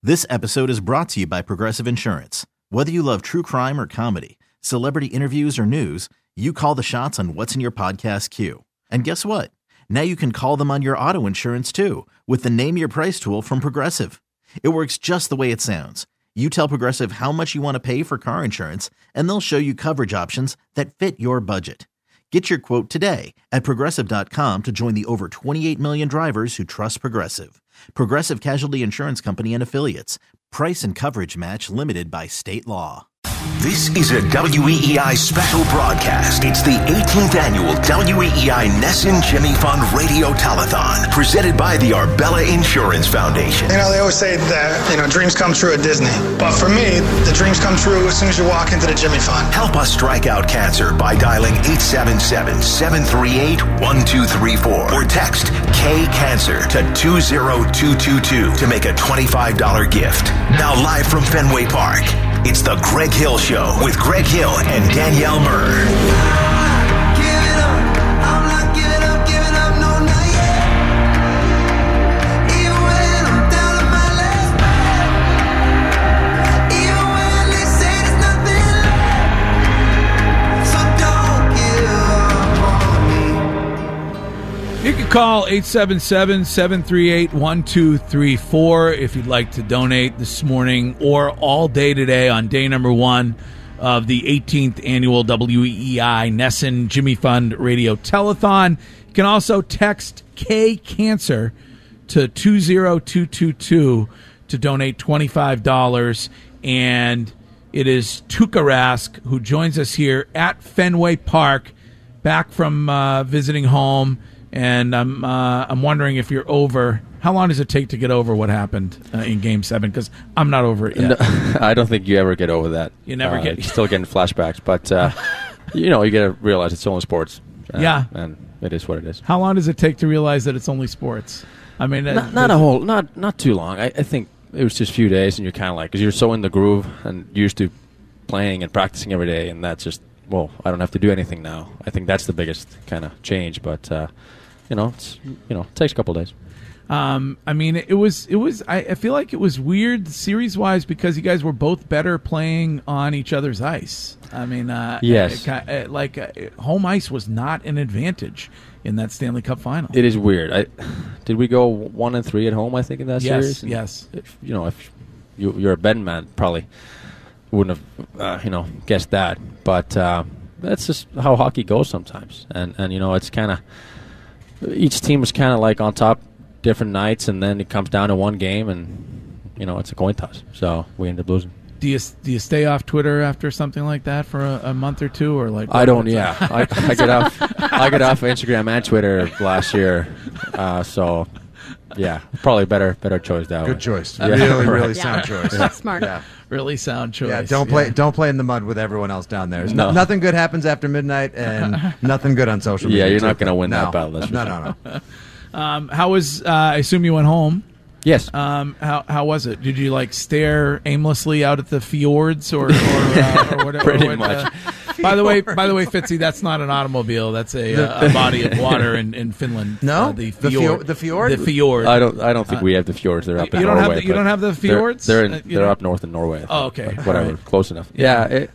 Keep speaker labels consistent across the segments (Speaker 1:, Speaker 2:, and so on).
Speaker 1: This episode is brought to you by Progressive Insurance. Whether you love true crime or comedy, celebrity interviews or news, you call the shots on what's in your podcast queue. And guess what? Now you can call them on your auto insurance too with the Name Your Price tool from Progressive. It works just the way it sounds. You tell Progressive how much you want to pay for car insurance, and they'll show you coverage options that fit your budget. Get your quote today at Progressive.com to join the over 28 million drivers who trust Progressive. Progressive Casualty Insurance Company and Affiliates. Price and coverage match limited by state law.
Speaker 2: This is a WEEI special broadcast. It's the 18th annual WEEI Nesson Jimmy Fund Radio Telethon, presented by the Arbella Insurance Foundation.
Speaker 3: You know, they always say that, dreams come true at Disney. But for me, the dreams come true as soon as you walk into the Jimmy Fund.
Speaker 2: Help us strike out cancer by dialing 877-738-1234 or text K-CANCER to 20222 to make a $25 gift. Now live from Fenway Park, it's the Greg Hill Show with Greg Hill and Danielle Murr.
Speaker 4: You can call 877-738-1234 if you'd like to donate this morning or all day today on day number 1 of the 18th annual WEEI Nesson Jimmy Fund Radio Telethon. You can also text K-CANCER to 20222 to donate $25. And it is Tuukka Rask who joins us here at Fenway Park, back from visiting home. And I'm wondering if you're over. How long does it take to get over what happened in Game 7? Because I'm not over it yet.
Speaker 5: No, I don't think you ever get over that.
Speaker 4: You never get.
Speaker 5: You're still getting flashbacks, but you got to realize it's only sports. And it is what it is.
Speaker 4: How long does it take to realize that it's only sports? I mean,
Speaker 5: not too long. I think it was just a few days, and you're kind of like, because you're so in the groove and used to playing and practicing every day, and that's just, well, I don't have to do anything now. I think that's the biggest kind of change, but. It takes a couple of days.
Speaker 4: I mean, it was. I feel like it was weird series-wise because you guys were both better playing on each other's ice. I mean,
Speaker 5: yes,
Speaker 4: home ice was not an advantage in that Stanley Cup final.
Speaker 5: It is weird. Did we go 1-3 at home? I think in that series.
Speaker 4: Yes.
Speaker 5: If you're a betting man, probably wouldn't have guessed that. But that's just how hockey goes sometimes, and it's kind of. Each team was kind of like on top different nights, and then it comes down to one game, and it's a coin toss. So we end up losing.
Speaker 4: Do you stay off Twitter after something like that for a month or two, or like?
Speaker 5: I don't. Yeah, I get off. I get off Instagram and Twitter last year. So yeah, probably better choice that way.
Speaker 6: Good choice.
Speaker 5: Yeah.
Speaker 6: Really sound choice.
Speaker 7: Yeah. Smart.
Speaker 6: Yeah.
Speaker 4: Really sound choice.
Speaker 6: Yeah, don't play in the mud with everyone else down there. Nothing good happens after midnight, and nothing good on social media.
Speaker 5: Yeah, you're not going to win that battle.
Speaker 6: No.
Speaker 4: How was? I assume you went home.
Speaker 5: Yes.
Speaker 4: How was it? Did you stare aimlessly out at the fjords or whatever?
Speaker 5: Pretty much.
Speaker 4: By the way, Fitzy, that's not an automobile. That's a body of water in Finland.
Speaker 6: No,
Speaker 4: the fjord.
Speaker 6: The fjord.
Speaker 4: The fjord.
Speaker 5: I don't think we have the fjords. They're up in Norway.
Speaker 4: You don't have the fjords.
Speaker 5: They're up north in Norway.
Speaker 4: Oh, okay.
Speaker 5: Whatever,
Speaker 4: right.
Speaker 5: Close enough. Yeah.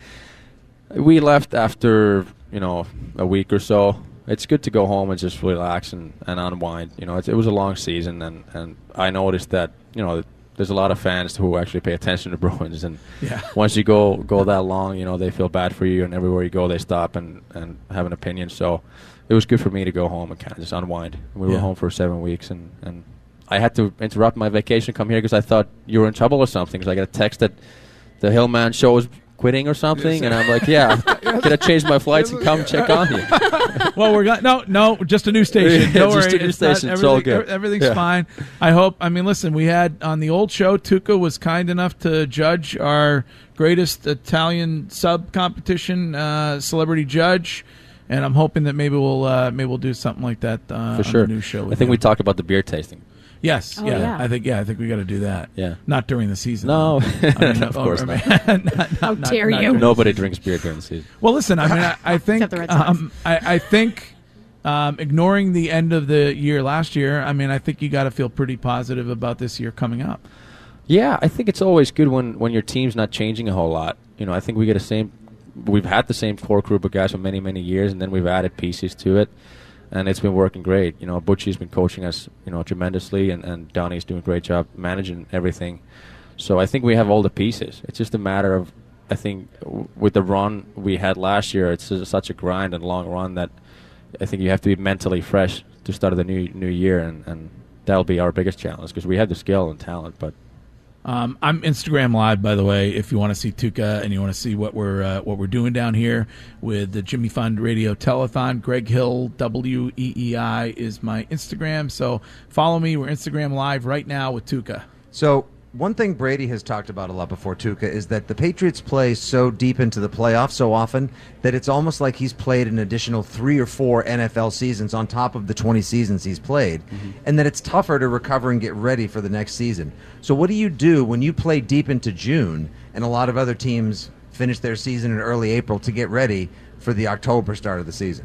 Speaker 5: We left after a week or so. It's good to go home and just relax and unwind. It was a long season, and I noticed that there's a lot of fans who actually pay attention to Bruins, and once you go that long, they feel bad for you, and everywhere you go they stop and have an opinion. So it was good for me to go home and kind of just unwind. We were home for 7 weeks, and I had to interrupt my vacation, come here because I thought you were in trouble or something, because I got a text that the Hillman show was quitting or something, and I'm like, can I change my flights and come check on you?
Speaker 4: Well, we're no, just a new station. Don't worry,
Speaker 5: just a new station. It's all good.
Speaker 4: Everything's fine. I hope. I mean, listen, we had on the old show, Tuukka was kind enough to judge our greatest Italian sub competition, celebrity judge, and I'm hoping that maybe we'll do something like that
Speaker 5: for sure.
Speaker 4: On the new show.
Speaker 5: I think we talked about the beer tasting.
Speaker 4: Yes,
Speaker 7: oh, yeah.
Speaker 4: I think we got to do that.
Speaker 5: Yeah,
Speaker 4: not during the season.
Speaker 5: No,
Speaker 4: of
Speaker 5: course not.
Speaker 7: How dare you?
Speaker 5: Nobody drinks beer during the season.
Speaker 4: Well, listen, I mean, I think I think ignoring the end of the year last year, I mean, I think you got to feel pretty positive about this year coming up.
Speaker 5: Yeah, I think it's always good when your team's not changing a whole lot. I think we've had the same core group of guys for many, many years, and then we've added pieces to it, and it's been working great. Butchie's been coaching us, tremendously, and Donnie's doing a great job managing everything. So I think we have all the pieces. It's just a matter of, I think, with the run we had last year, it's such a grind and long run that I think you have to be mentally fresh to start the new year, and that'll be our biggest challenge because we have the skill and talent, but.
Speaker 4: I'm Instagram Live, by the way, if you want to see Tuukka and you want to see what we're doing down here with the Jimmy Fund Radio Telethon. Greg Hill, WEEI is my Instagram, so follow me. We're Instagram Live right now with Tuukka.
Speaker 6: So one thing Brady has talked about a lot before, Tuukka, is that the Patriots play so deep into the playoffs so often that it's almost like he's played an additional 3 or 4 NFL seasons on top of the 20 seasons he's played, and that it's tougher to recover and get ready for the next season. So what do you do when you play deep into June and a lot of other teams finish their season in early April to get ready for the October start of the season?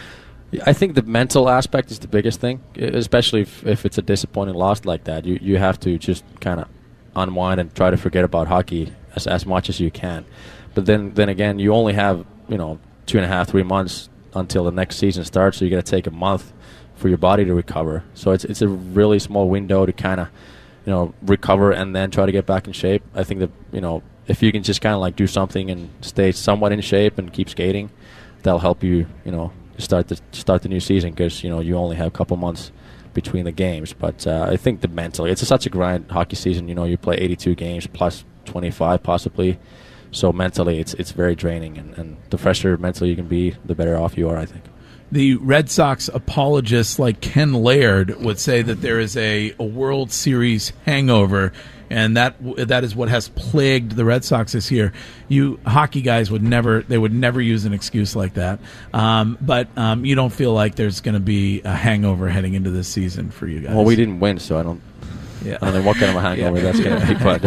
Speaker 5: I think the mental aspect is the biggest thing, especially if it's a disappointing loss like that. You have to just kind of unwind and try to forget about hockey as much as you can. But then again, you only have 2.5, 3 months until the next season starts, so you got to take a month for your body to recover. So it's a really small window to kind of recover and then try to get back in shape. I think that if you can just kind of like do something and stay somewhat in shape and keep skating, that'll help you start the new season because you only have a couple months between the games. But I think the mental, it's such a grind hockey season. You play 82 games plus 25 possibly, so mentally it's very draining, and the fresher mentally you can be, the better off you are, I think.
Speaker 4: The Red Sox apologists like Ken Laird would say that there is a World Series hangover, and that is what has plagued the Red Sox this year. You hockey guys would never use an excuse like that. But you don't feel like there's going to be a hangover heading into this season for you guys.
Speaker 5: Well, we didn't win, so I don't know what kind of a hangover that's going to be. But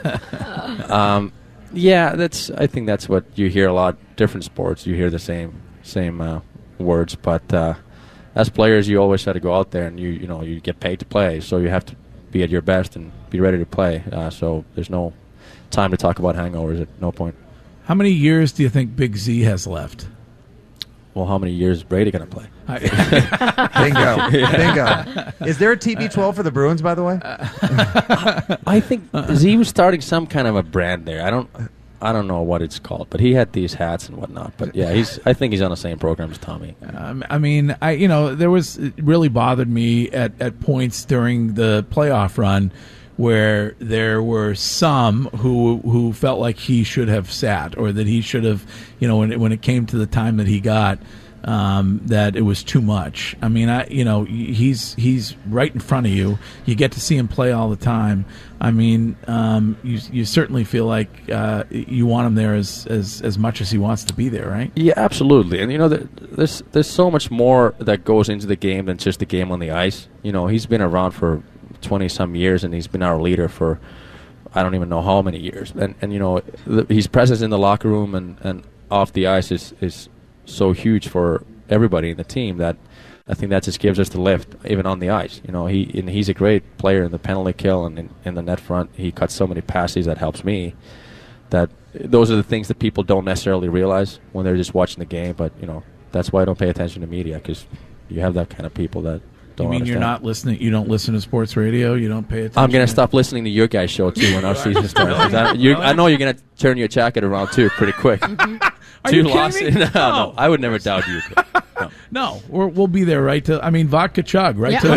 Speaker 5: I think that's what you hear a lot. Different sports, you hear the same words, but as players, you always have to go out there and you get paid to play, so you have to be at your best and be ready to play. So there's no time to talk about hangovers at no point.
Speaker 4: How many years do you think Big Z has left?
Speaker 5: Well, how many years is Brady going to play?
Speaker 6: Bingo. Is there a TB12 for the Bruins, by the way?
Speaker 5: I think Z was starting some kind of a brand there. I don't know what it's called, but he had these hats and whatnot. But yeah, I think he's on the same program as Tommy.
Speaker 4: There was, it really bothered me at points during the playoff run where there were some who felt like he should have sat, or that he should have, when it came to the time that he got, that it was too much. I mean, he's right in front of you. You get to see him play all the time. I mean, you certainly feel like you want him there as much as he wants to be there, right?
Speaker 5: Yeah, absolutely. And there's so much more that goes into the game than just the game on the ice. He's been around for 20-some years, and he's been our leader for I don't even know how many years. And his presence in the locker room and off the ice is so huge for everybody in the team that I think that just gives us the lift, even on the ice. He's a great player in the penalty kill and in the net front. He cuts so many passes that helps me. That those are the things that people don't necessarily realize when they're just watching the game. But that's why I don't pay attention to media, because you have that kind of people that don't.
Speaker 4: You mean
Speaker 5: understand.
Speaker 4: You're not listening? You don't listen to sports radio? You don't pay attention?
Speaker 5: I'm going to stop listening to your guys' show too when our season starts. I know you're going to turn your jacket around too pretty quick.
Speaker 4: Are you kidding me?
Speaker 5: No, I would never doubt you.
Speaker 4: No, we'll be there vodka chug right to the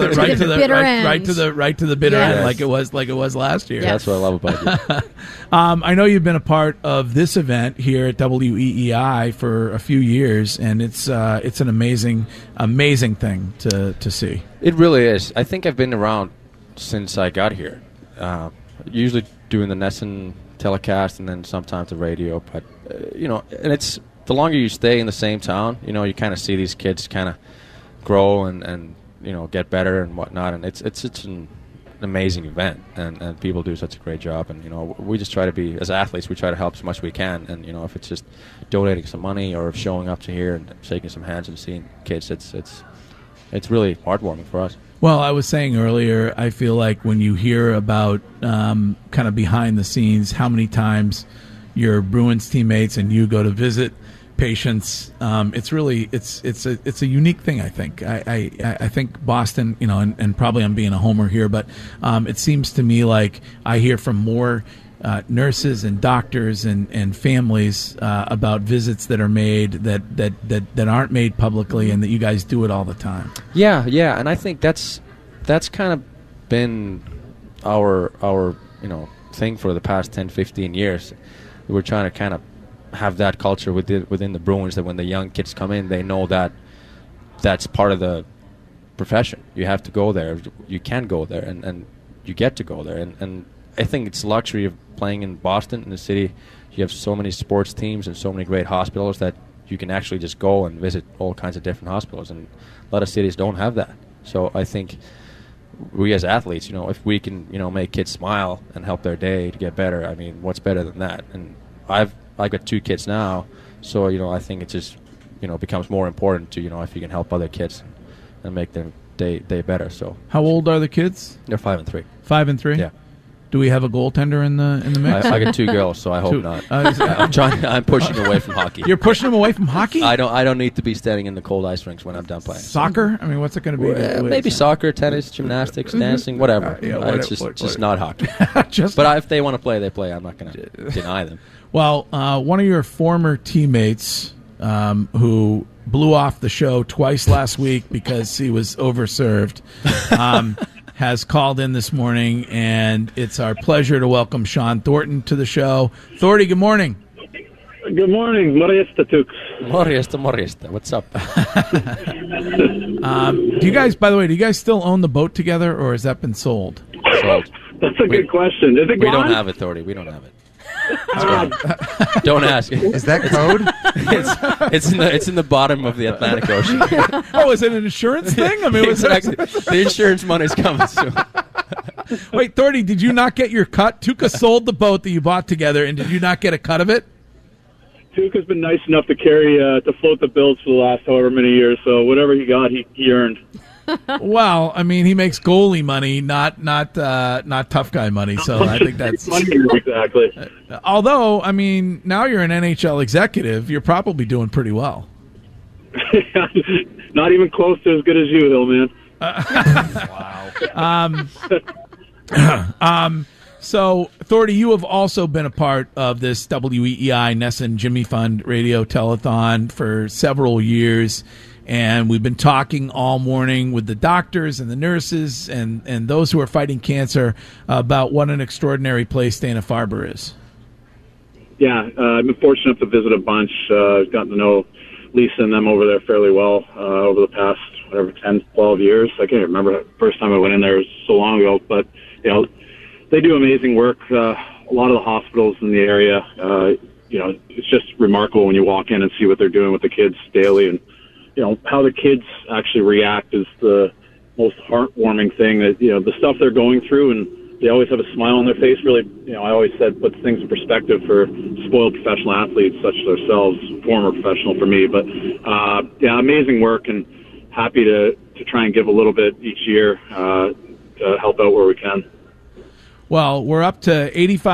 Speaker 4: bitter end, like it was last year.
Speaker 5: That's what I love about you.
Speaker 4: I know you've been a part of this event here at WEEI for a few years, and it's an amazing thing to see.
Speaker 5: It really is. I think I've been around since I got here. Usually doing the NESN telecast and then sometimes the radio, but and it's the longer you stay in the same town, you kind of see these kids kind of grow and get better and whatnot, and it's such an amazing event, and people do such a great job, and we just try to be, as athletes, we try to help as much as we can, and if it's just donating some money or showing up to here and shaking some hands and seeing kids, it's really heartwarming for us.
Speaker 4: Well, I was saying earlier, I feel like when you hear about kind of behind the scenes, how many times your Bruins teammates and you go to visit patients, it's really it's a unique thing. I think I think Boston, and probably I'm being a homer here, but it seems to me like I hear from more nurses and doctors and families about visits that are made that aren't made publicly, and that you guys do it all the time.
Speaker 5: Yeah, and I think that's kind of been our thing for the past 10, 15 years. We're trying to kind of have that culture within the Bruins, that when the young kids come in, they know that that's part of the profession. You have to go there. You can go there, and you get to go there. And I think it's the luxury of playing in Boston, in the city. You have so many sports teams and so many great hospitals that you can actually just go and visit all kinds of different hospitals. And a lot of cities don't have that. So I think we as athletes, if we can, make kids smile and help their day to get better, I mean, what's better than that? And I've got 2 kids now, so I think it just becomes more important to if you can help other kids and make their day better. So
Speaker 4: how old are the kids?
Speaker 5: They're 5 and 3.
Speaker 4: 5 and 3.
Speaker 5: Yeah.
Speaker 4: Do we have a goaltender in the mix?
Speaker 5: I got 2 girls, so I hope not. I'm pushing away from hockey.
Speaker 4: You're pushing them away from hockey?
Speaker 5: I don't need to be standing in the cold ice rinks when I'm done playing.
Speaker 4: Soccer? I mean, what's it going to be?
Speaker 5: Maybe soccer, tennis, gymnastics, dancing, whatever. It's just not hockey. But if they want to play, they play. I'm not going to deny them.
Speaker 4: Well, one of your former teammates who blew off the show twice last week because he was overserved has called in this morning, and it's our pleasure to welcome Shawn Thornton to the show. Thornty, good morning.
Speaker 8: Good morning. Morjesta, Tux.
Speaker 5: Morjesta. What's up?
Speaker 4: Do you guys still own the boat together, or has that been sold?
Speaker 5: Sold.
Speaker 8: That's a good question. Is it
Speaker 5: We
Speaker 8: gone?
Speaker 5: don't have it, Thornty. We don't have it. Don't ask.
Speaker 6: Is that code?
Speaker 5: It's in the bottom of the Atlantic Ocean.
Speaker 4: Oh, is it an insurance thing? I mean,
Speaker 5: exactly. The insurance money's coming soon.
Speaker 4: Wait, Thornty, did you not get your cut? Tuukka sold the boat that you bought together, and did you not get a cut of it?
Speaker 8: Tuukka's been nice enough to to float the bills for the last however many years, so whatever he got, he earned.
Speaker 4: Well, I mean, he makes goalie money, not tough guy money. So I think that's
Speaker 8: exactly.
Speaker 4: Although, I mean, now you're an NHL executive, you're probably doing pretty well.
Speaker 8: Not even close to as good as you, Hill, man.
Speaker 4: Wow. So, Thornty, you have also been a part of this WEEI NESN Jimmy Fund Radio Telethon for several years. And we've been talking all morning with the doctors and the nurses and those who are fighting cancer about what an extraordinary place Dana-Farber is.
Speaker 8: Yeah, I've been fortunate enough to visit a bunch. I've gotten to know Lisa and them over there fairly well over the past, 10, 12 years. I can't remember the first time I went in there. It was so long ago. But, they do amazing work. A lot of the hospitals in the area, it's just remarkable when you walk in and see what they're doing with the kids daily. And, how the kids actually react is the most heartwarming thing. That the stuff they're going through, and they always have a smile on their face. Really, I always said puts things in perspective for spoiled professional athletes such as ourselves, former professional for me. But amazing work, and happy to try and give a little bit each year to help out where we can.
Speaker 4: Well, we're up to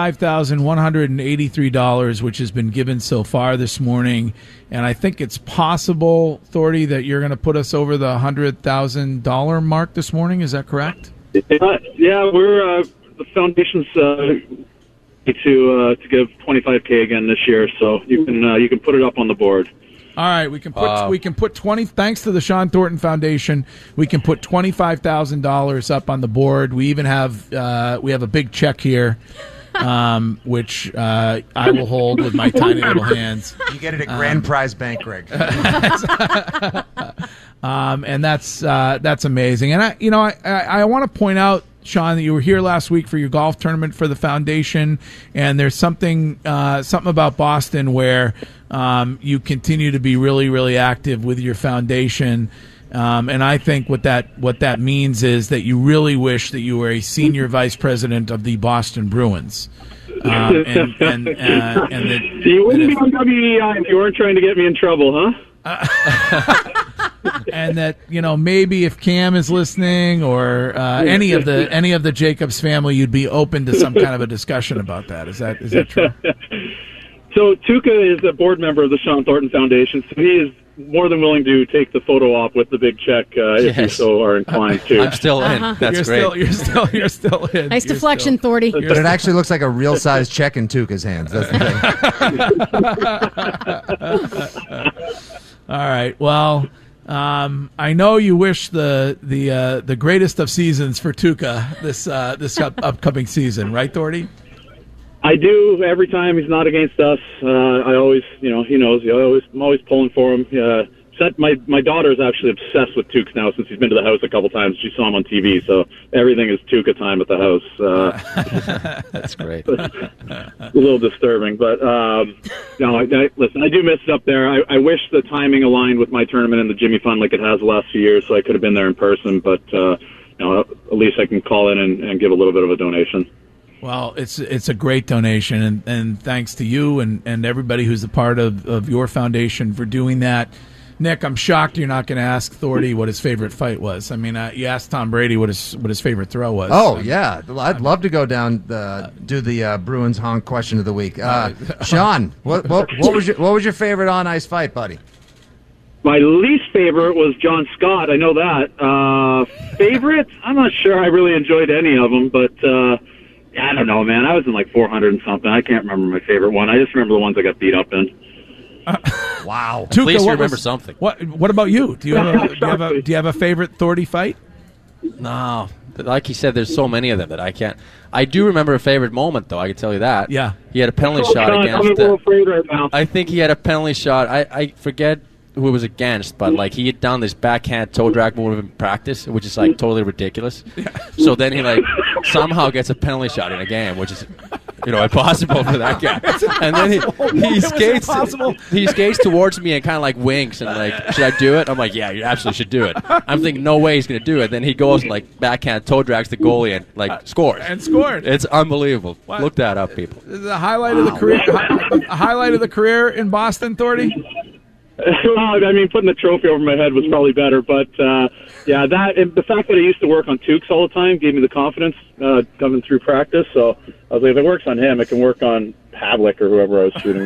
Speaker 4: $85,183, which has been given so far this morning. And I think it's possible, Thornty, that you're going to put us over the $100,000 mark this morning. Is that correct?
Speaker 8: Yeah, we're the foundation's to give $25K again this year, so you can put it up on the board.
Speaker 4: All right, we can put 20. Thanks to the Shawn Thornton Foundation, we can put $25,000 up on the board. We even have we have a big check here, which I will hold with my tiny little hands.
Speaker 6: You get it at Grand Prize Bank, Greg.
Speaker 4: And that's amazing. And I want to point out, Shawn, that you were here last week for your golf tournament for the foundation, and there's something about Boston where you continue to be really, really active with your foundation. And I think what that means is that you really wish that you were a senior vice president of the Boston Bruins.
Speaker 8: And you wouldn't be on WEI if you weren't trying to get me in trouble, huh?
Speaker 4: and that maybe if Cam is listening or any of the Jacobs family, you'd be open to some kind of a discussion about that. Is that true?
Speaker 8: So Tuukka is a board member of the Sean Thornton Foundation, so he is more than willing to take the photo op with the big check if you so are inclined to.
Speaker 5: I'm still in. That's great.
Speaker 4: You're still in.
Speaker 7: Nice deflection, Thordy.
Speaker 6: But it actually looks like a real size check in Tuukka's hands. That's the
Speaker 4: thing. All right. Well, I know you wish the greatest of seasons for Tuukka this upcoming season, right, Thordy?
Speaker 8: I do. Every time he's not against us, I always, he knows. I'm always pulling for him. My daughter's actually obsessed with Tuukka now since he's been to the house a couple times. She saw him on TV, so everything is Tuukka time at the house.
Speaker 5: That's great.
Speaker 8: A little disturbing, but listen, I do miss it up there. I wish the timing aligned with my tournament and the Jimmy Fund like it has the last few years, so I could have been there in person. But at least I can call in and give a little bit of a donation.
Speaker 4: Well, it's a great donation, and thanks to you and everybody who's a part of your foundation for doing that. Nick, I'm shocked you're not going to ask Thordy what his favorite fight was. I mean, you asked Tom Brady what his favorite throw was.
Speaker 6: Oh, yeah. I'd love to go down do the Bruins honk question of the week. Sean, what was your favorite on ice fight, buddy?
Speaker 8: My least favorite was John Scott. I know that. Favorite? I'm not sure. I really enjoyed any of them, but. I don't know, man. I was in like 400 and something. I can't remember my favorite one. I just remember the ones I got beat up in.
Speaker 6: Wow.
Speaker 5: At least you remember something.
Speaker 4: What about you? Do you have a favorite Thordy fight?
Speaker 5: No. Like he said, there's so many of them that I can't. I do remember a favorite moment, though. I can tell you that.
Speaker 4: Yeah.
Speaker 5: He had a penalty shot against. I think he had a penalty shot. I forget who it was against, but like he had done this backhand toe drag move in practice, which is like totally ridiculous. Yeah. So then he like somehow gets a penalty shot in a game, which is impossible for that guy. And then he skates towards me and kind of like winks and like, should I do it? I'm like, yeah, you absolutely should do it. I'm thinking no way he's gonna do it. Then he goes and like backhand toe drags the goalie and like scores.
Speaker 4: And scored.
Speaker 5: It's unbelievable. What? Look that up, people.
Speaker 4: This is a highlight of the career. A highlight of the career in Boston, Thordy.
Speaker 8: Well, I mean, putting the trophy over my head was probably better, but that and the fact that I used to work on Tukes all the time gave me the confidence coming through practice. So I was like, if it works on him, it can work on Havlik or whoever I was shooting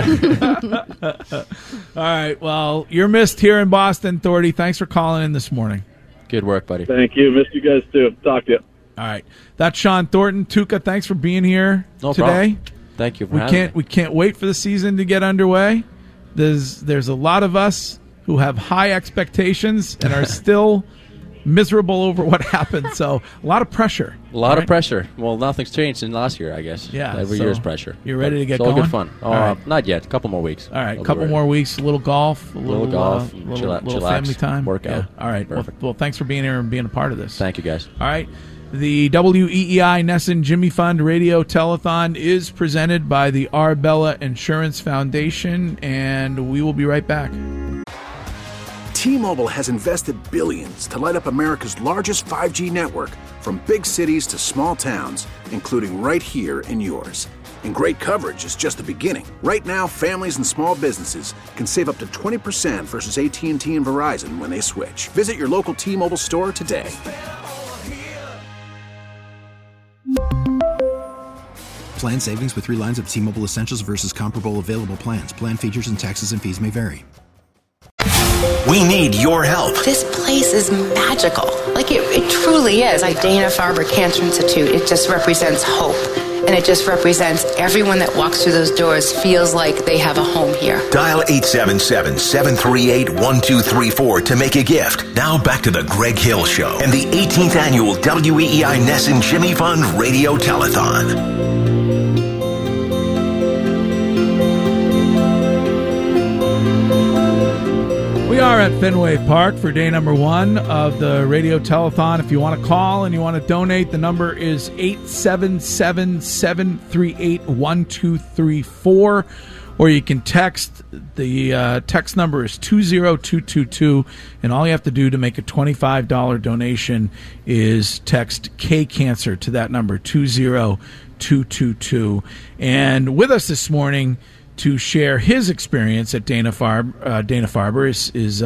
Speaker 8: on.
Speaker 4: All right, well, you're missed here in Boston, Thordy. Thanks for calling in this morning.
Speaker 5: Good work, buddy.
Speaker 8: Thank you. Missed you guys too. Talk to you.
Speaker 4: All right, that's Sean Thornton. Tuukka, thanks for being here today.
Speaker 5: Problem. Thank you for having me.
Speaker 4: We can't wait for the season to get underway. There's a lot of us who have high expectations and are still miserable over what happened. So a lot of pressure.
Speaker 5: A lot of pressure. Well, nothing's changed since last year, I guess.
Speaker 4: Yeah.
Speaker 5: Every year's pressure.
Speaker 4: You're ready to get
Speaker 5: going?
Speaker 4: going?
Speaker 5: It's all good fun.
Speaker 4: Right.
Speaker 5: Not yet. A couple more weeks.
Speaker 4: All right. A couple more weeks. A little golf. A
Speaker 5: little golf.
Speaker 4: Little family time.
Speaker 5: Workout.
Speaker 4: Yeah. All right. Well, thanks for being here and being a part of this.
Speaker 5: Thank you, guys.
Speaker 4: All right. The WEEI Nesson Jimmy Fund Radio Telethon is presented by the Arbella Insurance Foundation, and we will be right back.
Speaker 9: T-Mobile has invested billions to light up America's largest 5G network, from big cities to small towns, including right here in yours. And great coverage is just the beginning. Right now, families and small businesses can save up to 20% versus AT&T and Verizon when they switch. Visit your local T-Mobile store today.
Speaker 10: Plan savings with 3 lines of T-Mobile Essentials versus comparable available plans. Plan features and taxes and fees may vary.
Speaker 2: We need your help.
Speaker 11: This place is magical. Like it truly is. Like Dana-Farber Cancer Institute, it just represents hope. And it just represents everyone that walks through those doors feels like they have a home here.
Speaker 2: Dial 877-738-1234 to make a gift. Now back to the Greg Hill Show and the 18th annual WEEI Nesson Jimmy Fund Radio Telethon.
Speaker 4: We are at Fenway Park for day number 1 of the radio telethon. If you want to call and you want to donate, the number is 877-738-1234, or you can text. The text number is 20222, and all you have to do to make a $25 donation is text K-Cancer to that number, 20222. And with us this morning to share his experience at Dana-Farber is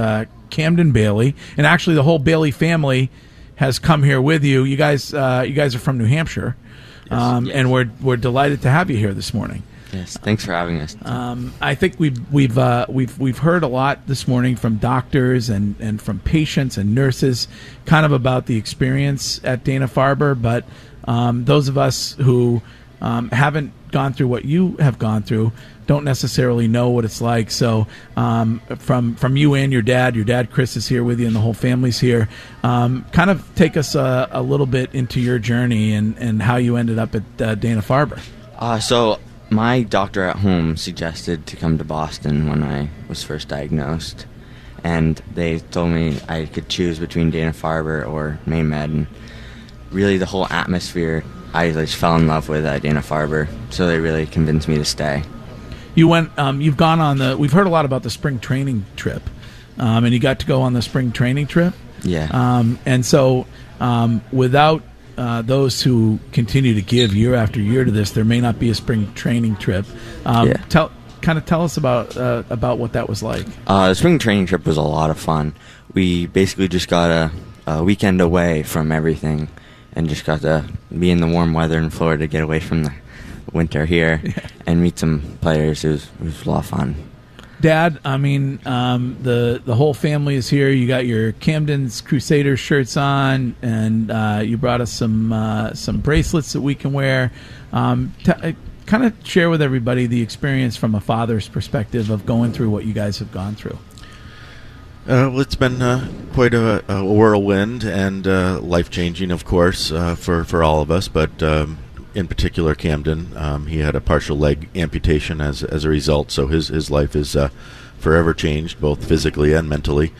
Speaker 4: Camden Bailey, and actually the whole Bailey family has come here with you. You guys are from New Hampshire,
Speaker 12: Yes.
Speaker 4: and we're delighted to have you here this morning.
Speaker 12: Yes, thanks for having us.
Speaker 4: I think we've heard a lot this morning from doctors and from patients and nurses, kind of about the experience at Dana-Farber. But those of us who haven't gone through what you have gone through don't necessarily know what it's like. So from you and your dad Chris is here with you, and the whole family's here. Kind of take us a little bit into your journey and how you ended up at Dana-Farber.
Speaker 12: So my doctor at home suggested to come to Boston when I was first diagnosed, and they told me I could choose between Dana-Farber or Maine Med, and really the whole atmosphere I just fell in love with at Dana-Farber, so they really convinced me to stay.
Speaker 4: You went. You've gone on we've heard a lot about the spring training trip, and you got to go on the spring training trip.
Speaker 12: Yeah.
Speaker 4: And so without those who continue to give year after year to this, there may not be a spring training trip. Tell us about what that was like.
Speaker 12: The spring training trip was a lot of fun. We basically just got a weekend away from everything, and just got to be in the warm weather in Florida, get away from the winter here, and meet some players. It was a lot of fun.
Speaker 4: Dad, I mean, the whole family is here. You got your Camden's Crusaders shirts on, and you brought us some bracelets that we can wear. Kind of share with everybody the experience from a father's perspective of going through what you guys have gone through.
Speaker 13: Well, it's been quite a whirlwind and life-changing, of course, for all of us, but in particular Camden. He had a partial leg amputation as a result, so his life is forever changed, both physically and mentally.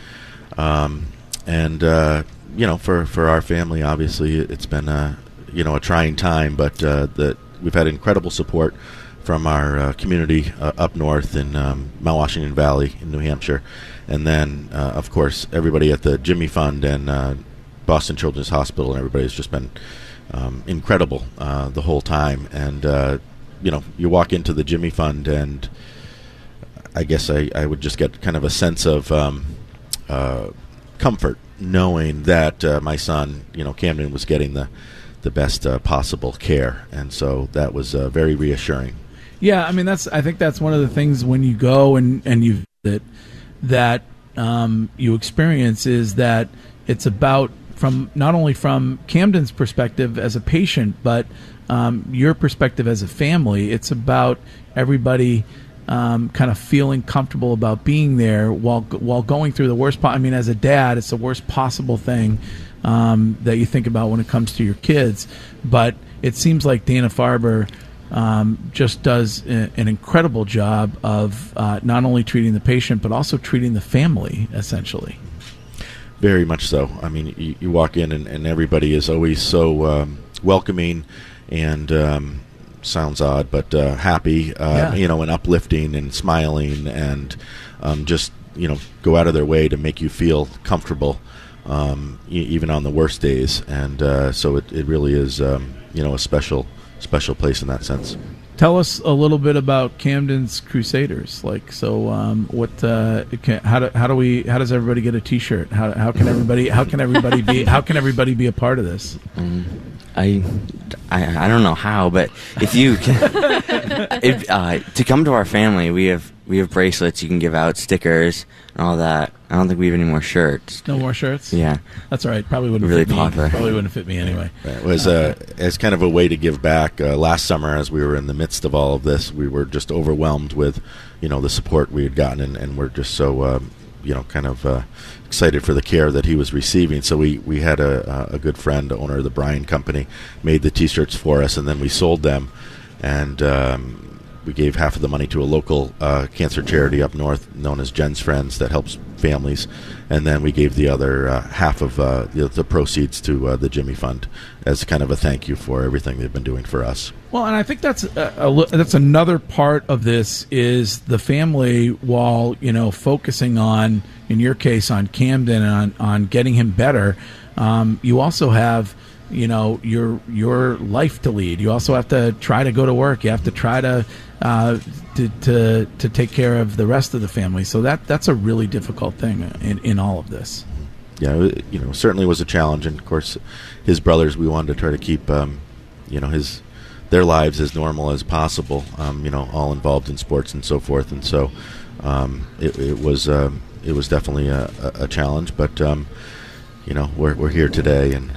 Speaker 13: For our family, obviously, it's been a trying time, but that we've had incredible support from our community up north in Mount Washington Valley in New Hampshire. And then, of course, everybody at the Jimmy Fund and Boston Children's Hospital, and everybody has just been incredible the whole time. And, you walk into the Jimmy Fund, and I guess I would just get kind of a sense of comfort knowing that my son, Camden, was getting the best possible care. And so that was very reassuring.
Speaker 4: Yeah, I mean, I think that's one of the things when you go and you that you experience is that it's about not only from Camden's perspective as a patient, but your perspective as a family. It's about everybody kind of feeling comfortable about being there while going through the worst. As a dad, it's the worst possible thing that you think about when it comes to your kids. But it seems like Dana-Farber just does an incredible job of not only treating the patient but also treating the family, essentially.
Speaker 13: Very much so. I mean, you walk in and everybody is always so welcoming and sounds odd, but happy, and uplifting and smiling, and just go out of their way to make you feel comfortable, even on the worst days. And so it really is a special place in that sense.
Speaker 4: Tell us a little bit about Camden's Crusaders. How does everybody get a T-shirt? How can everybody be a part of this?
Speaker 12: I don't know how, but if you can, to come to our family, we have bracelets you can give out, stickers, and all that. I don't think we have any more shirts.
Speaker 4: No more shirts?
Speaker 12: Yeah,
Speaker 4: that's all right. Probably wouldn't
Speaker 12: really
Speaker 4: fit
Speaker 12: popular.
Speaker 4: me. Probably wouldn't fit me anyway.
Speaker 13: It was as kind of a way to give back. Last summer, as we were in the midst of all of this, we were just overwhelmed with, the support we had gotten, and we're just so excited for the care that he was receiving. So we had a good friend, owner of the Bryan Company, made the T-shirts for us, and then we sold them, and we gave half of the money to a local cancer charity up north known as Jen's Friends that helps families, and then we gave the other half of the proceeds to the Jimmy Fund as kind of a thank you for everything they've been doing for us.
Speaker 4: Well, and I think that's another part of this is the family, while focusing on, in your case, on Camden and on getting him better. You also have your life to lead. You also have to try to go to work. You have to try to take care of the rest of the family. So that's a really difficult thing in all of this.
Speaker 13: Yeah, certainly was a challenge, and of course, his brothers, we wanted to try to keep, their lives as normal as possible. All involved in sports and so forth, and so it was definitely a challenge. But we're here today, and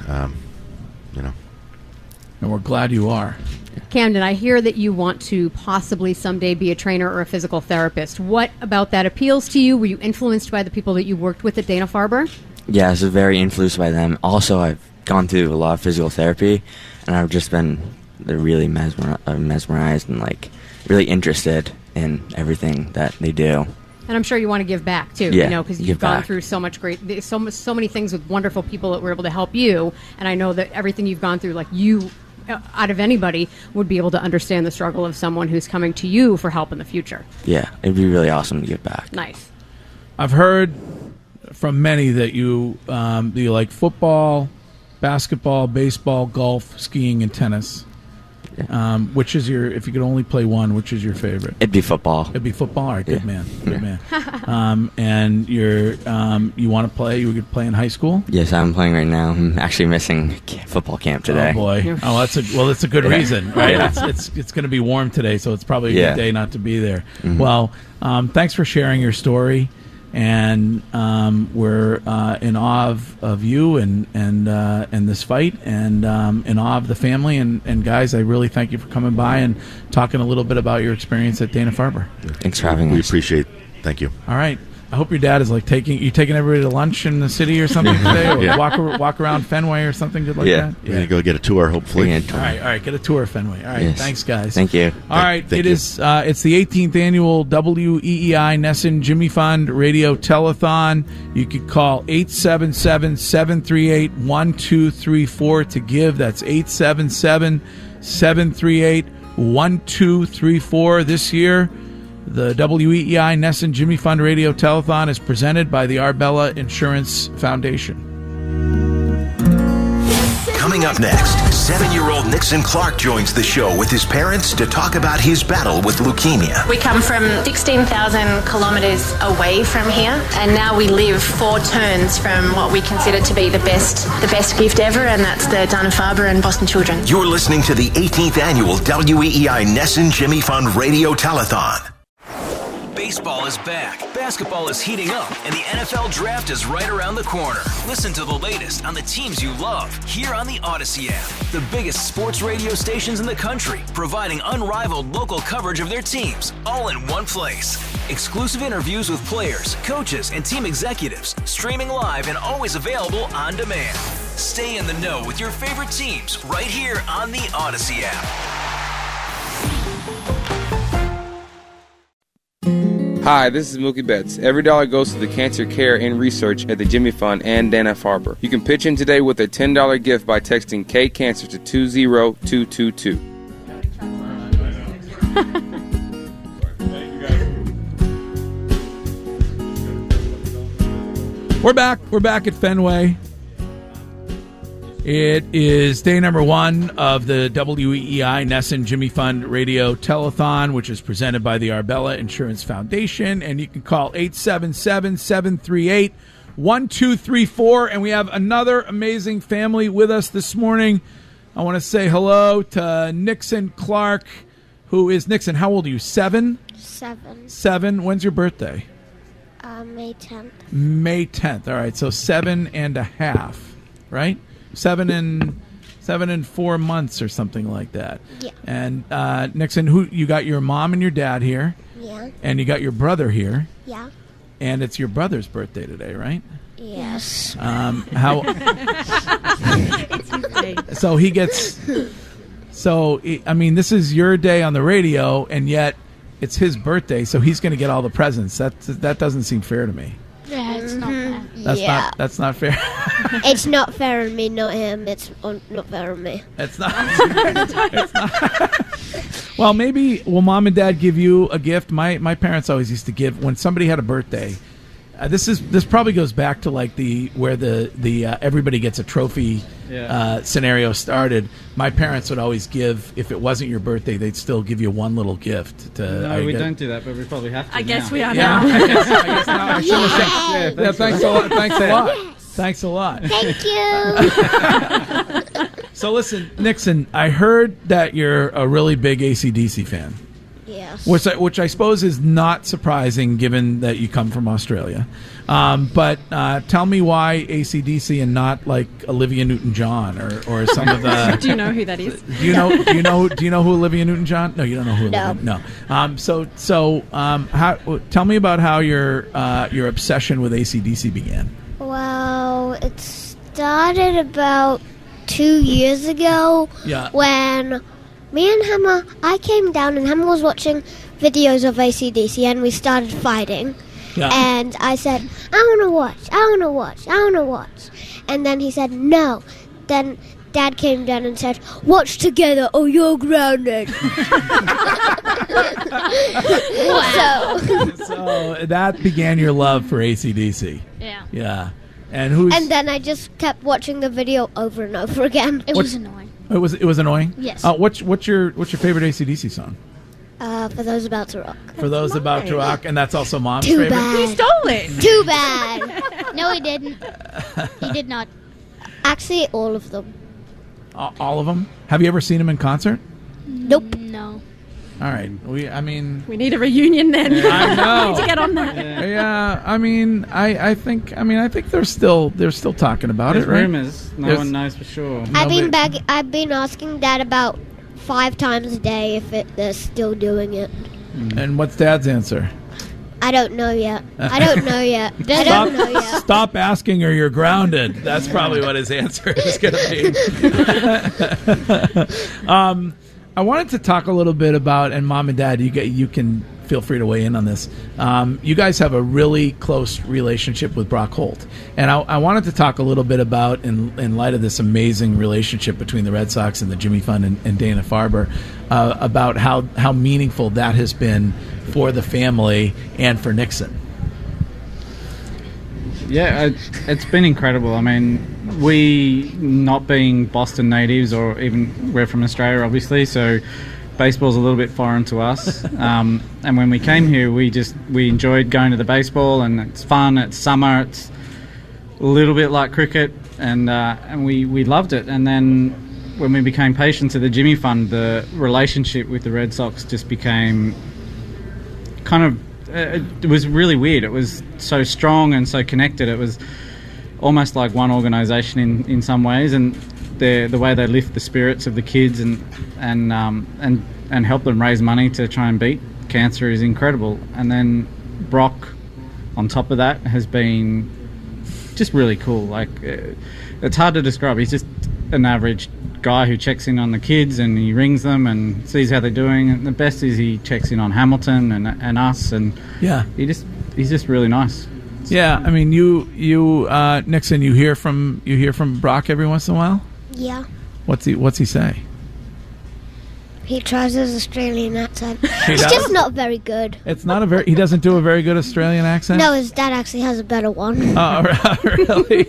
Speaker 4: and we're glad you are.
Speaker 14: Camden, I hear that you want to possibly someday be a trainer or a physical therapist. What about that appeals to you? Were you influenced by the people that you worked with at Dana-Farber?
Speaker 12: Yeah, I was very influenced by them. Also, I've gone through a lot of physical therapy, and I've just been really mesmerized and really interested in everything that they do.
Speaker 14: And I'm sure you want to give back too, because you've gone through so much so many things with wonderful people that were able to help you. And I know that everything you've gone through, you, out of anybody, would be able to understand the struggle of someone who's coming to you for help in the future.
Speaker 12: Yeah, it'd be really awesome to give back.
Speaker 14: Nice.
Speaker 4: I've heard from many that you like football, basketball, baseball, golf, skiing, and tennis. Yeah. Which is if you could only play one, which is your favorite?
Speaker 12: It'd be football.
Speaker 4: It'd be football. All right, good man. And you want to play? You could play in high school?
Speaker 12: Yes, I'm playing right now. I'm actually missing football camp today.
Speaker 4: Oh boy. Oh, that's a good reason, right? Yeah. It's going to be warm today, so it's probably a good day not to be there. Mm-hmm. Well, thanks for sharing your story. And we're in awe of you and this fight, and in awe of the family. And guys, I really thank you for coming by and talking a little bit about your experience at Dana-Farber.
Speaker 12: Thanks for having us.
Speaker 13: We appreciate it. Thank you.
Speaker 4: All right. I hope your dad is taking everybody to lunch in the city or something today, or walk around Fenway or something good like that.
Speaker 13: We're gonna go get a tour, hopefully.
Speaker 4: All right, get a tour of Fenway. All right,
Speaker 12: yes.
Speaker 4: Thanks, guys.
Speaker 12: Thank you.
Speaker 4: All right, it's the 18th annual WEEI Nesson Jimmy Fund Radio Telethon. You could call 877-738-1234 to give. That's 877-738-1234 this year. The WEEI Nesson Jimmy Fund Radio Telethon is presented by the Arbella Insurance Foundation.
Speaker 2: Coming up next, 7-year-old Nixon Clark joins the show with his parents to talk about his battle with leukemia.
Speaker 15: We come from 16,000 kilometres away from here, and now we live 4 turns from what we consider to be the best gift ever, and that's the Dana-Farber and Boston Children.
Speaker 2: You're listening to the 18th annual WEEI Nesson Jimmy Fund Radio Telethon.
Speaker 16: Baseball is back, basketball is heating up, and the NFL Draft is right around the corner. Listen to the latest on the teams you love here on the Odyssey app. The biggest sports radio stations in the country, providing unrivaled local coverage of their teams, all in one place. Exclusive interviews with players, coaches, and team executives, streaming live and always available on demand. Stay in the know with your favorite teams right here on the Odyssey app.
Speaker 17: Hi, this is Mookie Betts. Every dollar goes to the cancer care and research at the Jimmy Fund and Dana-Farber. You can pitch in today with a $10 gift by texting K-Cancer to 20222.
Speaker 4: We're back at Fenway. It is day number 1 of the WEEI Nesson Jimmy Fund Radio Telethon, which is presented by the Arbella Insurance Foundation. And you can call 877-738-1234. And we have another amazing family with us this morning. I want to say hello to Nixon Clark, who is, Nixon, how old are you, 7? 7. When's your birthday?
Speaker 18: May 10th.
Speaker 4: May 10th. All right, so 7.5, right? 7 and 4 months or something like that.
Speaker 18: Yeah.
Speaker 4: And Nixon, who you got your mom and your dad here?
Speaker 18: Yeah.
Speaker 4: And you got your brother here?
Speaker 18: Yeah.
Speaker 4: And it's your brother's birthday today, right?
Speaker 18: Yes.
Speaker 4: How? So he gets. So I mean, this is your day on the radio, and yet it's his birthday, so he's going to get all the presents. That doesn't seem fair to me.
Speaker 18: Yeah, it's not fair.
Speaker 4: That's not fair.
Speaker 18: It's not fair on me, not him. It's not fair on me.
Speaker 4: It's not. It's not. Well, maybe will mom and dad give you a gift? My parents always used to give when somebody had a birthday. This probably goes back to like where the everybody gets a trophy scenario started. My parents would always give, if it wasn't your birthday, they'd still give you one little gift.
Speaker 19: We don't do that, but we probably have to.
Speaker 7: I guess we are
Speaker 4: now.
Speaker 7: now.
Speaker 4: I guess now. I should have said. Thanks a lot. Thanks a lot.
Speaker 18: Thank you.
Speaker 4: So listen, Nixon, I heard that you're a really big AC/DC fan.
Speaker 18: Yes.
Speaker 4: Which I suppose is not surprising given that you come from Australia. But tell me why AC/DC and not like Olivia Newton-John or some of the.
Speaker 7: Do you know who that is?
Speaker 4: Do you know who Olivia Newton-John? No, you don't know who.
Speaker 18: No.
Speaker 4: Tell me about how your obsession with AC/DC began.
Speaker 18: Well, it started about 2 years ago.
Speaker 4: Yeah.
Speaker 18: When me and Hammer, I came down and Hammer was watching videos of AC/DC and we started fighting.
Speaker 4: Yeah.
Speaker 18: And I said, I want to watch. And then he said, no. Then Dad came down and said, watch together or you're grounded.
Speaker 4: So that began your love for AC/DC.
Speaker 18: Yeah.
Speaker 4: Yeah. And
Speaker 18: then I just kept watching the video over and over again. It was annoying.
Speaker 4: It was annoying?
Speaker 18: Yes.
Speaker 4: What's your favorite AC/DC song?
Speaker 18: For Those About to Rock.
Speaker 4: For Those About to Rock, and that's also Mom's
Speaker 18: Too
Speaker 4: favorite?
Speaker 18: bad.
Speaker 7: He stole it.
Speaker 18: Too bad. No, he didn't. He did not. Actually, all of them.
Speaker 4: All of them? Have you ever seen him in concert?
Speaker 18: Nope. No.
Speaker 4: All right.
Speaker 7: We need a reunion then.
Speaker 4: I know.
Speaker 7: We need to get on that.
Speaker 4: Yeah. I think they're still talking about
Speaker 19: There's
Speaker 4: it, right?
Speaker 19: rumors. No one knows for sure.
Speaker 18: I've been asking Dad about 5 times a day if they're still doing it.
Speaker 4: And what's Dad's answer?
Speaker 18: I don't know yet.
Speaker 4: Stop asking or you're grounded. That's probably what his answer is going to be. I wanted to talk a little bit about, and Mom and Dad, you can feel free to weigh in on this. You guys have a really close relationship with Brock Holt. And I wanted to talk a little bit about, in light of this amazing relationship between the Red Sox and the Jimmy Fund and Dana-Farber, about how meaningful that has been for the family and for Nixon.
Speaker 19: Yeah, it's been incredible. I mean, we, not being Boston natives, or even we're from Australia, obviously, so baseball's a little bit foreign to us. And when we came here, we enjoyed going to the baseball, and it's fun. It's summer. It's a little bit like cricket, and we loved it. And then when we became patients of the Jimmy Fund, the relationship with the Red Sox just became kind of. It was really weird. It was so strong and so connected. It was almost like one organisation in some ways, and the way they lift the spirits of the kids and help them raise money to try and beat cancer is incredible. And then Brock, on top of that, has been just really cool. Like, it's hard to describe. He's just an average guy who checks in on the kids and he rings them and sees how they're doing. And the best is he checks in on Hamilton and us, and
Speaker 4: yeah,
Speaker 19: he's just really nice.
Speaker 4: Yeah, I mean, you Nixon, you hear from Brock every once in a while.
Speaker 18: Yeah.
Speaker 4: What's he say?
Speaker 18: He tries his Australian accent. It's just not very good.
Speaker 4: It's not he doesn't do a very good Australian accent?
Speaker 18: No, his dad actually has a better one.
Speaker 4: Oh, really?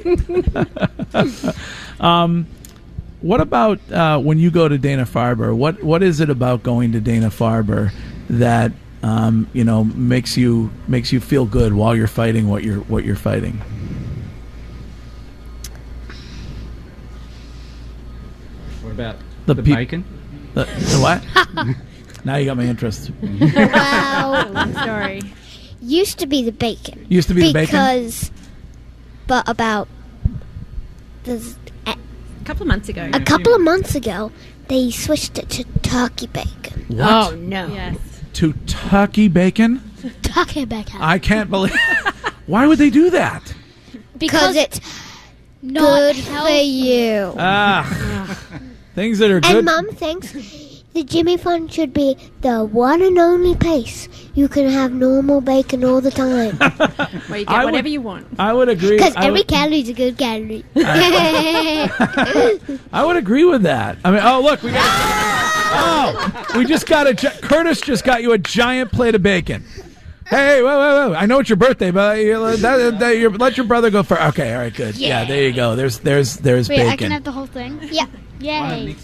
Speaker 4: What about when you go to Dana-Farber? What is it about going to Dana-Farber that makes you feel good while you're fighting what you're fighting?
Speaker 19: What about the bacon?
Speaker 4: The what? Now you got my interest.
Speaker 18: Well,
Speaker 7: story.
Speaker 18: Used to be the bacon. But about
Speaker 7: a couple of months ago.
Speaker 18: A couple of months ago, they switched it to turkey bacon.
Speaker 4: What?
Speaker 7: Oh no! Yes.
Speaker 4: To turkey bacon?
Speaker 18: Turkey bacon.
Speaker 4: I can't believe. Why would they do that?
Speaker 18: Because it's good for you.
Speaker 4: Things that are good.
Speaker 18: And Mum thinks the Jimmy Fund should be the one and only place you can have normal bacon all the time.
Speaker 7: Where you get whatever you want.
Speaker 4: I would agree.
Speaker 18: Because every calorie is a good calorie.
Speaker 4: I would agree with that. I mean, look, we just got Curtis just got you a giant plate of bacon. Hey, wait. I know it's your birthday, but let your brother go first. Okay, all right, good. Yeah, there you go. There's
Speaker 20: Wait,
Speaker 4: bacon.
Speaker 20: I can have the whole thing?
Speaker 18: Yeah.
Speaker 20: Yay.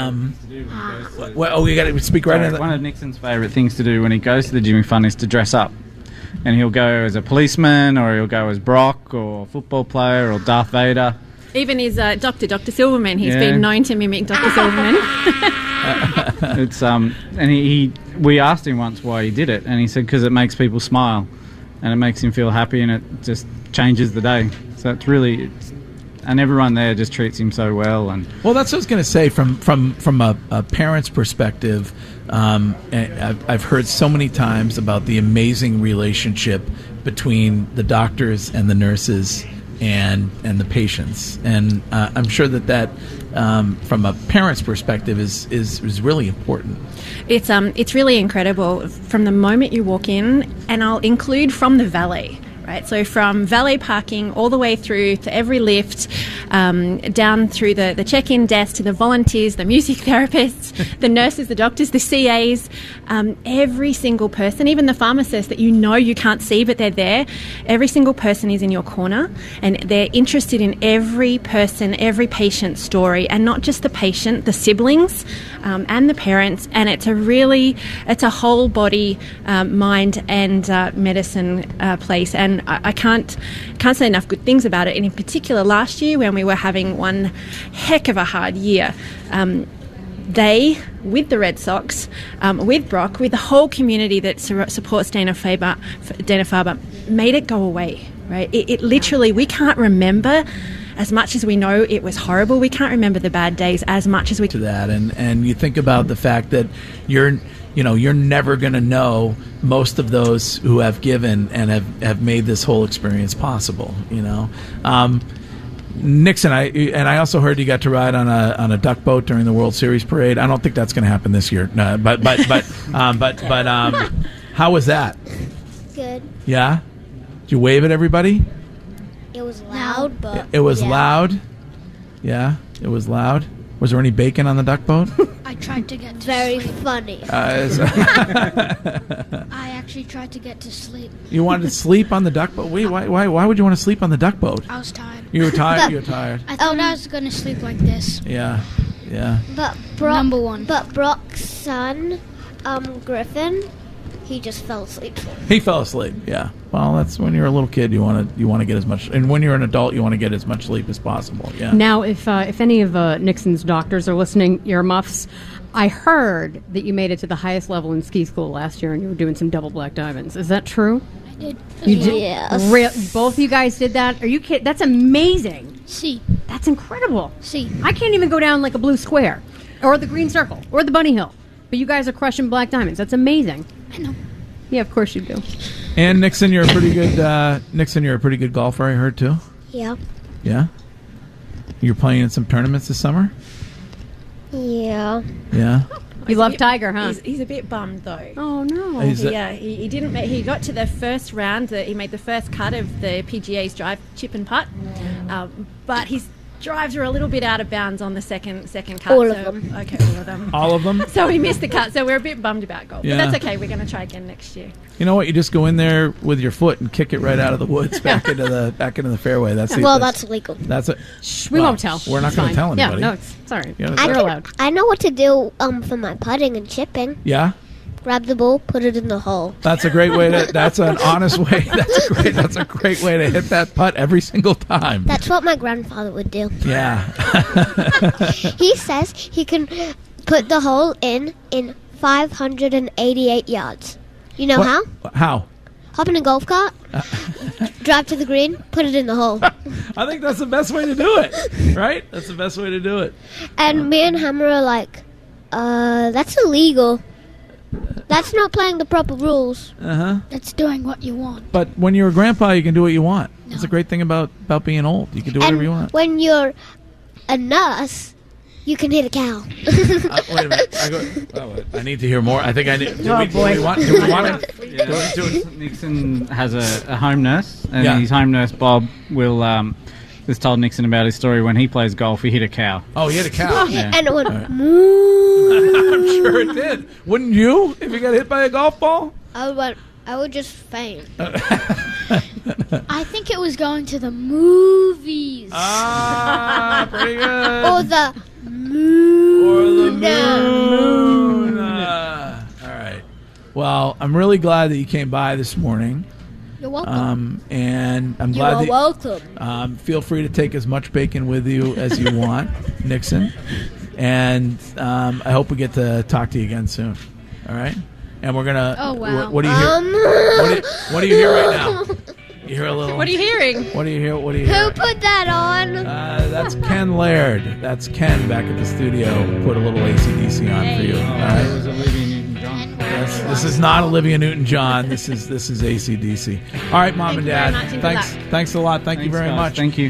Speaker 4: You got to speak right into
Speaker 19: One of Nixon's favourite things to do when he goes to the Jimmy Fund is to dress up. And he'll go as a policeman, or he'll go as Brock, or a football player, or Darth Vader.
Speaker 14: Even his Dr. Silverman, he's been known to mimic Dr. Silverman.
Speaker 19: It's and we asked him once why he did it, and he said because it makes people smile, and it makes him feel happy, and it just changes the day. So it's really, and everyone there just treats him so well. And
Speaker 4: well, that's what I was going to say from a parent's perspective. I've heard so many times about the amazing relationship between the doctors and the nurses and the patients, and I'm sure that from a parent's perspective is really important.
Speaker 14: It's really incredible from the moment you walk in, and I'll include from the valet. Right, so from valet parking all the way through to every lift, down through the check-in desk to the volunteers, the music therapists, the nurses, the doctors, the CAs, every single person, even the pharmacist that you can't see but they're there, every single person is in your corner, and they're interested in every person, every patient's story, and not just the patient, the siblings and the parents, and it's a whole body, mind and medicine place, and I can't say enough good things about it. And in particular, last year when we were having one heck of a hard year, they, with the Red Sox, with Brock, with the whole community that supports Dana-Farber, made it go away. Right? It literally, we can't remember. As much as we know it was horrible, we can't remember the bad days as much as we
Speaker 4: to that. And you think about the fact that you're never going to know most of those who have given and have made this whole experience possible. Nixon, I also heard you got to ride on a duck boat during the World Series parade. I don't think that's going to happen this year. No, but how was that?
Speaker 18: Good.
Speaker 4: Yeah. Did you wave at everybody?
Speaker 18: It was loud, but
Speaker 4: it was loud. Yeah, it was loud. Was there any bacon on the duck boat?
Speaker 20: I tried to get to
Speaker 18: very
Speaker 20: sleep.
Speaker 18: funny.
Speaker 20: I actually tried to get to sleep.
Speaker 4: You wanted to sleep on the duck boat? Wait, why would you want to sleep on the duck boat?
Speaker 20: I was tired.
Speaker 4: You were tired? You were tired.
Speaker 20: I thought I was going to sleep like this.
Speaker 4: Yeah.
Speaker 18: But
Speaker 20: Number one.
Speaker 18: But Brock's son, Griffin, he just fell asleep.
Speaker 4: He fell asleep. Yeah. Well, that's when you're a little kid. You want to get as much, and when you're an adult, you want to get as much sleep as possible. Yeah.
Speaker 14: Now, if any of Nixon's doctors are listening, earmuffs, I heard that you made it to the highest level in ski school last year, and you were doing some double black diamonds. Is that true?
Speaker 20: I did.
Speaker 14: You did?
Speaker 18: Yes.
Speaker 14: Both of you guys did that? Are you kidding? That's amazing.
Speaker 20: See.
Speaker 14: That's incredible.
Speaker 20: See.
Speaker 14: I can't even go down like a blue square, or the green circle, or the bunny hill. But you guys are crushing black diamonds. That's amazing.
Speaker 20: I know.
Speaker 14: Yeah, of course you do.
Speaker 4: And Nixon, you're a pretty good golfer, I heard too.
Speaker 18: Yeah.
Speaker 4: Yeah. You're playing in some tournaments this summer.
Speaker 18: Yeah.
Speaker 4: Yeah.
Speaker 14: You love Tiger, huh?
Speaker 11: He's a bit bummed though.
Speaker 14: Oh no.
Speaker 11: He didn't. He got to the first round. He made the first cut of the PGA's drive, chip and putt, but his drives were a little bit out of bounds on the second cut.
Speaker 18: All of them.
Speaker 11: Okay, all of them.
Speaker 4: All of them?
Speaker 11: So we missed the cut. So we're a bit bummed about golf.
Speaker 4: Yeah.
Speaker 11: But that's okay. We're going to try again next year.
Speaker 4: You know what? You just go in there with your foot and kick it right out of the woods back into the fairway. That's
Speaker 18: illegal.
Speaker 4: That's it.
Speaker 14: We won't tell.
Speaker 4: We're not going to tell anybody.
Speaker 14: Yeah, no, it's sorry.
Speaker 4: You're
Speaker 14: allowed.
Speaker 18: I know what to do for my putting and chipping.
Speaker 4: Yeah.
Speaker 18: Grab the ball, put it in the hole.
Speaker 4: That's a great way to. That's an honest way. That's a great way to hit that putt every single time.
Speaker 18: That's what my grandfather would do.
Speaker 4: Yeah.
Speaker 18: He says he can put the hole in 588 yards. You know how?
Speaker 4: How?
Speaker 18: Hop in a golf cart, drive to the green, put it in the hole.
Speaker 4: I think that's the best way to do it. Right? That's the best way to do it.
Speaker 18: And me and Hammer are like, that's illegal. That's not playing the proper rules.
Speaker 20: That's doing what you want.
Speaker 4: But when you're a grandpa, you can do what you want. No. That's a great thing about being old. You can do whatever you want.
Speaker 18: When you're a nurse, you can hit a cow.
Speaker 4: Wait a minute. I need to hear more. I think I need. Do we want it?
Speaker 19: Nixon has a home nurse, and his home nurse, Bob, will... just told Nixon about his story when he plays golf. He hit a cow.
Speaker 4: Oh, he hit a cow.
Speaker 19: Yeah.
Speaker 18: And it went moo.
Speaker 4: I'm sure it did. Wouldn't you if you got hit by a golf ball?
Speaker 18: I went I would just faint.
Speaker 20: I think it was going to the movies.
Speaker 4: Ah, pretty good.
Speaker 18: Or the moon.
Speaker 4: All right. Well, I'm really glad that you came by this morning.
Speaker 18: You're welcome.
Speaker 4: And I'm glad
Speaker 18: You're welcome.
Speaker 4: Feel free to take as much bacon with you as you want, Nixon. And I hope we get to talk to you again soon. All right? And we're gonna.
Speaker 14: Oh wow!
Speaker 4: What do you hear? What do you hear right now? You hear a little.
Speaker 14: What are you hearing?
Speaker 4: What do you hear? What do you
Speaker 18: Who
Speaker 4: hear?
Speaker 18: put that on?
Speaker 4: That's Ken Laird. That's Ken back at the studio. Put a little AC/DC on for you. All right. This is not Olivia Newton-John. This is AC/DC. All right, Mom and Dad. Thanks a lot. Thanks you very
Speaker 19: guys.
Speaker 4: much.
Speaker 19: Thank you.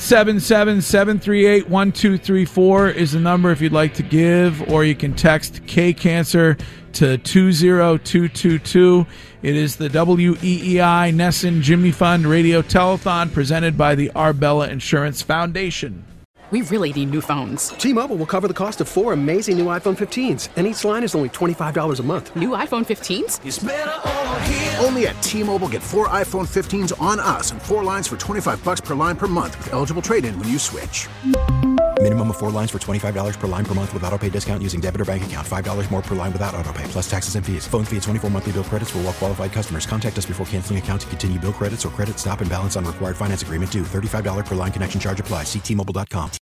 Speaker 4: 877-738-1234 is the number if you'd like to give, or you can text K-Cancer to 20222. It is the WEEI Nesson Jimmy Fund Radio Telethon presented by the Arbella Insurance Foundation.
Speaker 21: We really need new phones.
Speaker 22: T-Mobile will cover the cost of 4 amazing new iPhone 15s, and each line is only $25 a month.
Speaker 21: New iPhone 15s?
Speaker 9: It's better over here. Only at T-Mobile, get 4 iPhone 15s on us and 4 lines for $25 per line per month with eligible trade-in when you switch.
Speaker 10: Minimum of 4 lines for $25 per line per month with autopay discount using debit or bank account. $5 more per line without autopay, plus taxes and fees. Phone fee at 24 monthly bill credits for well-qualified customers. Contact us before canceling account to continue bill credits or credit stop and balance on required finance agreement due. $35 per line connection charge applies. See T-Mobile.com.